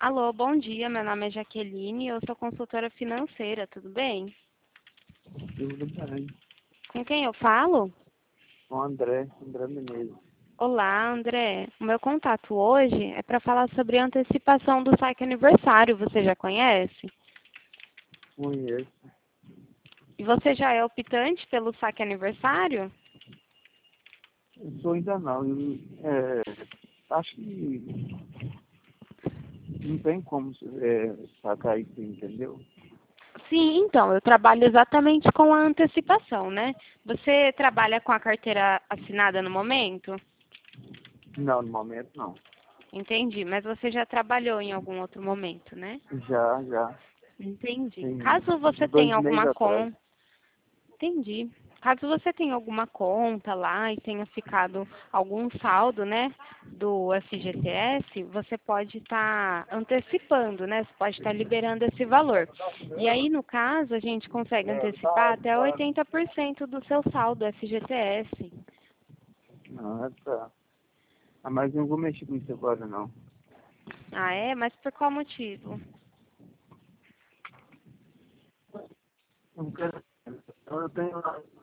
Alô, bom dia. Meu nome é Jaqueline e eu sou consultora financeira, tudo bem? Tudo bem. Com quem eu falo? O André Menezes. Olá, André. O meu contato hoje é para falar sobre a antecipação do saque aniversário. Você já conhece? Conheço. E você já é optante pelo saque aniversário? Eu sou ainda não. Acho que não tem como sacar isso, entendeu? Sim, então, eu trabalho exatamente com a antecipação, né? Você trabalha com a carteira assinada no momento? Não, no momento não. Entendi, mas você já trabalhou em algum outro momento, né? Já. Entendi. Tem Caso você uns tenha 2 meses alguma atrás. conta, entendi. Caso você tenha alguma conta lá e tenha ficado algum saldo, né, do FGTS, você pode estar antecipando, né? Você pode estar liberando esse valor. E aí, no caso, a gente consegue antecipar até 80% do seu saldo FGTS. Ah, tá. Ah, mas não vou mexer com isso agora não. Ah, é? Mas por qual motivo? Eu não quero. Eu tenho